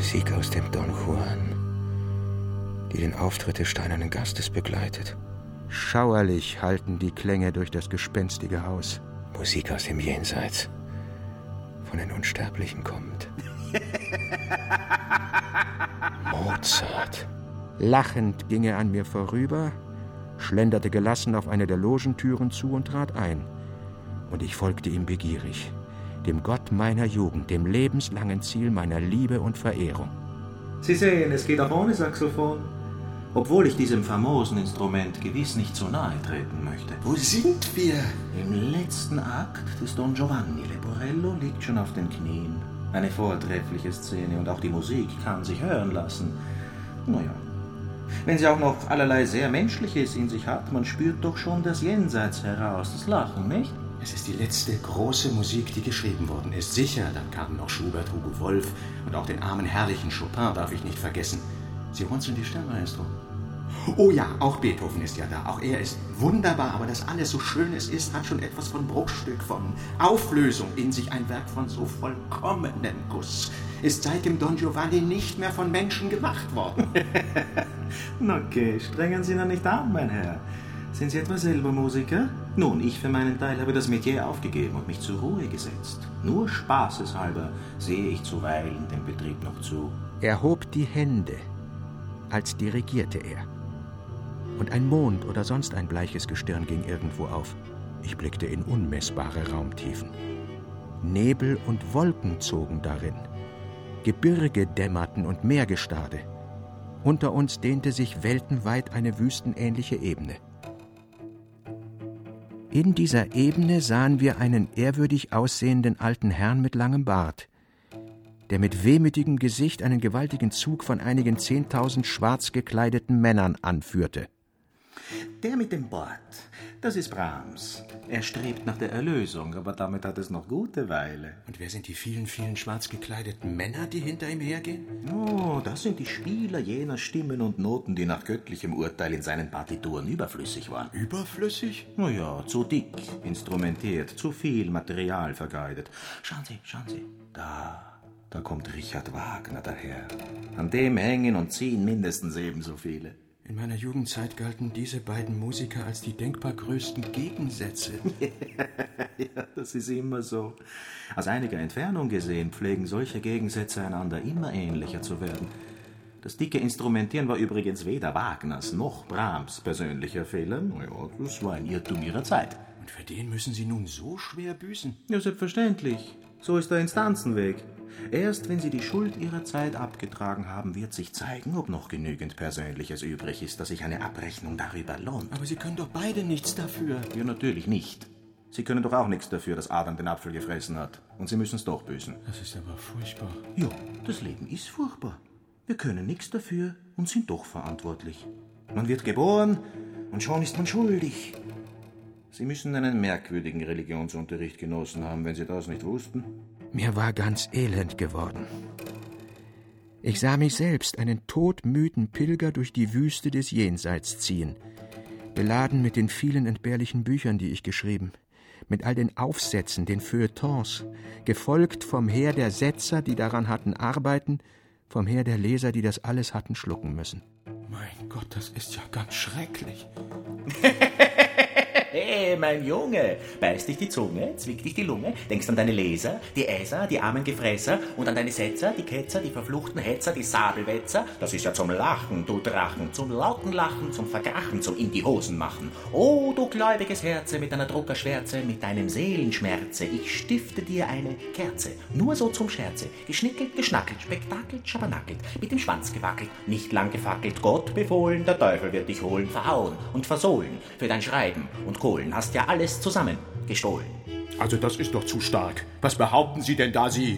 Musik aus dem Don Juan, die den Auftritt des steinernen Gastes begleitet. Schauerlich halten die Klänge durch das gespenstige Haus. Musik aus dem Jenseits, von den Unsterblichen kommend. Mozart. Lachend ging er an mir vorüber, schlenderte gelassen auf eine der Logentüren zu und trat ein. Und ich folgte ihm begierig, dem Gott meiner Jugend, dem lebenslangen Ziel meiner Liebe und Verehrung. Sie sehen, es geht auch ohne Saxophon. Obwohl ich diesem famosen Instrument gewiss nicht so nahe treten möchte. Wo sind wir? Im letzten Akt des Don Giovanni. Leporello liegt schon auf den Knien. Eine vortreffliche Szene und auch die Musik kann sich hören lassen. Naja, wenn sie auch noch allerlei sehr Menschliches in sich hat, man spürt doch schon das Jenseits heraus, das Lachen, nicht? Es ist die letzte große Musik, die geschrieben worden ist. Sicher, dann kamen noch Schubert, Hugo Wolf und auch den armen, herrlichen Chopin darf ich nicht vergessen. Sie runzeln die Stirn, Maestro. Oh ja, auch Beethoven ist ja da. Auch er ist wunderbar, aber dass alles so schön es ist, hat schon etwas von Bruchstück, von Auflösung in sich. Ein Werk von so vollkommenem Guss. Ist seit dem Don Giovanni nicht mehr von Menschen gemacht worden. Okay, strengen Sie noch nicht an, mein Herr. Sind Sie etwa selber Musiker? Nun, ich für meinen Teil habe das Metier aufgegeben und mich zur Ruhe gesetzt. Nur spaßeshalber sehe ich zuweilen dem Betrieb noch zu. Er hob die Hände, als dirigierte er. Und ein Mond oder sonst ein bleiches Gestirn ging irgendwo auf. Ich blickte in unmessbare Raumtiefen. Nebel und Wolken zogen darin. Gebirge dämmerten und Meergestade. Unter uns dehnte sich weltenweit eine wüstenähnliche Ebene. In dieser Ebene sahen wir einen ehrwürdig aussehenden alten Herrn mit langem Bart, der mit wehmütigem Gesicht einen gewaltigen Zug von einigen 10.000 schwarz gekleideten Männern anführte. Der mit dem Bart, das ist Brahms. Er strebt nach der Erlösung, aber damit hat es noch gute Weile. Und wer sind die vielen, vielen schwarz gekleideten Männer, die hinter ihm hergehen? Oh, das sind die Spieler jener Stimmen und Noten, die nach göttlichem Urteil in seinen Partituren überflüssig waren. Überflüssig? Naja, zu dick instrumentiert, zu viel Material vergeudet. Schauen Sie, da kommt Richard Wagner daher. An dem hängen und ziehen mindestens ebenso viele. In meiner Jugendzeit galten diese beiden Musiker als die denkbar größten Gegensätze. Ja, das ist immer so. Aus einiger Entfernung gesehen pflegen solche Gegensätze einander immer ähnlicher zu werden. Das dicke Instrumentieren war übrigens weder Wagners noch Brahms persönlicher Fehler. Naja, das war ein Irrtum ihrer Zeit. Und für den müssen Sie nun so schwer büßen? Ja, selbstverständlich. So ist der Instanzenweg. Erst wenn Sie die Schuld Ihrer Zeit abgetragen haben, wird sich zeigen, ob noch genügend Persönliches übrig ist, dass sich eine Abrechnung darüber lohnt. Aber Sie können doch beide nichts dafür. Ja, natürlich nicht. Sie können doch auch nichts dafür, dass Adam den Apfel gefressen hat. Und Sie müssen es doch büßen. Das ist aber furchtbar. Ja, das Leben ist furchtbar. Wir können nichts dafür und sind doch verantwortlich. Man wird geboren und schon ist man schuldig. Sie müssen einen merkwürdigen Religionsunterricht genossen haben, wenn Sie das nicht wussten. Mir war ganz elend geworden. Ich sah mich selbst, einen todmüden Pilger, durch die Wüste des Jenseits ziehen, beladen mit den vielen entbehrlichen Büchern, die ich geschrieben, mit all den Aufsätzen, den Feuilletons, gefolgt vom Heer der Setzer, die daran hatten arbeiten, vom Heer der Leser, die das alles hatten schlucken müssen. Mein Gott, das ist ja ganz schrecklich. Hey, mein Junge, beiß dich die Zunge, zwick dich die Lunge, denkst an deine Leser, die Äser, die armen Gefräßer und an deine Setzer, die Ketzer, die verfluchten Hetzer, die Sabelwetzer. Das ist ja zum Lachen, du Drachen, zum lauten Lachen, zum Vergachen, zum in die Hosen machen. Oh, du gläubiges Herze mit deiner Druckerschwärze, mit deinem Seelenschmerze, ich stifte dir eine Kerze, nur so zum Scherze, geschnickelt, geschnackelt, spektakelt, schabernackelt, mit dem Schwanz gewackelt, nicht lang gefackelt, Gott befohlen, der Teufel wird dich holen, verhauen und versohlen, für dein Schreiben und Kohlen hast ja alles zusammen gestohlen. Also das ist doch zu stark. Was behaupten Sie denn da, Sie...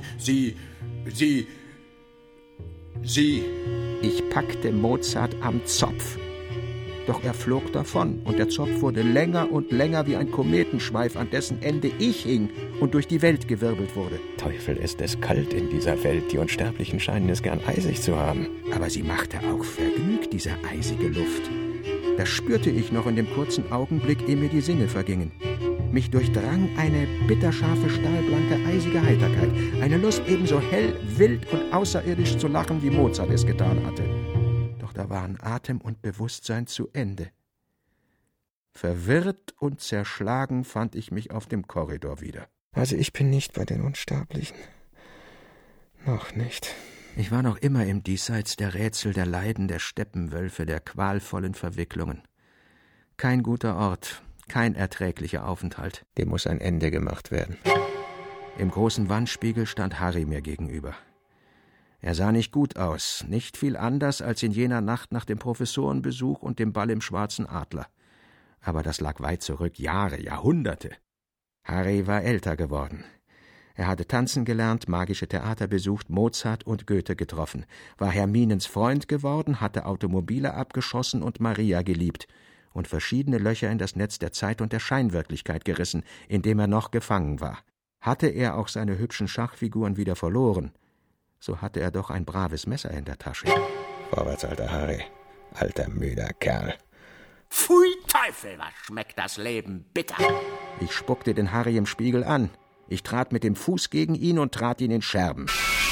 Ich packte Mozart am Zopf. Doch er flog davon und der Zopf wurde länger und länger wie ein Kometenschweif, an dessen Ende ich hing und durch die Welt gewirbelt wurde. Teufel, ist es kalt in dieser Welt, die Unsterblichen scheinen es gern eisig zu haben. Aber sie machte auch vergnügt, diese eisige Luft. Das spürte ich noch in dem kurzen Augenblick, ehe mir die Sinne vergingen. Mich durchdrang eine bitterscharfe, stahlblanke, eisige Heiterkeit, eine Lust, ebenso hell, wild und außerirdisch zu lachen, wie Mozart es getan hatte. Doch da waren Atem und Bewusstsein zu Ende. Verwirrt und zerschlagen fand ich mich auf dem Korridor wieder. Also ich bin nicht bei den Unsterblichen. Noch nicht. Ich war noch immer im Diesseits der Rätsel, der Leiden, der Steppenwölfe, der qualvollen Verwicklungen. Kein guter Ort, kein erträglicher Aufenthalt. Dem muss ein Ende gemacht werden. Im großen Wandspiegel stand Harry mir gegenüber. Er sah nicht gut aus, nicht viel anders als in jener Nacht nach dem Professorenbesuch und dem Ball im Schwarzen Adler. Aber das lag weit zurück, Jahre, Jahrhunderte. Harry war älter geworden. Er hatte tanzen gelernt, magische Theater besucht, Mozart und Goethe getroffen, war Herminens Freund geworden, hatte Automobile abgeschossen und Maria geliebt und verschiedene Löcher in das Netz der Zeit und der Scheinwirklichkeit gerissen, in dem er noch gefangen war. Hatte er auch seine hübschen Schachfiguren wieder verloren, so hatte er doch ein braves Messer in der Tasche. Vorwärts, alter Harry, alter müder Kerl. Pfui Teufel, was schmeckt das Leben bitter. Ich spuckte den Harry im Spiegel an. Ich trat mit dem Fuß gegen ihn und trat ihn in Scherben.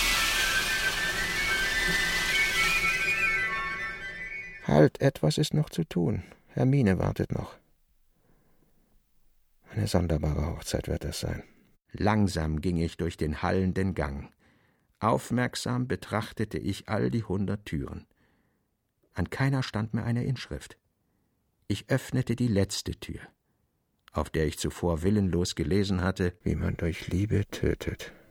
Halt, etwas ist noch zu tun. Hermine wartet noch. Eine sonderbare Hochzeit wird es sein. Langsam ging ich durch den hallenden Gang. Aufmerksam betrachtete ich all die 100 Türen. An keiner stand mehr eine Inschrift. Ich öffnete die letzte Tür, auf der ich zuvor willenlos gelesen hatte, wie man durch Liebe tötet.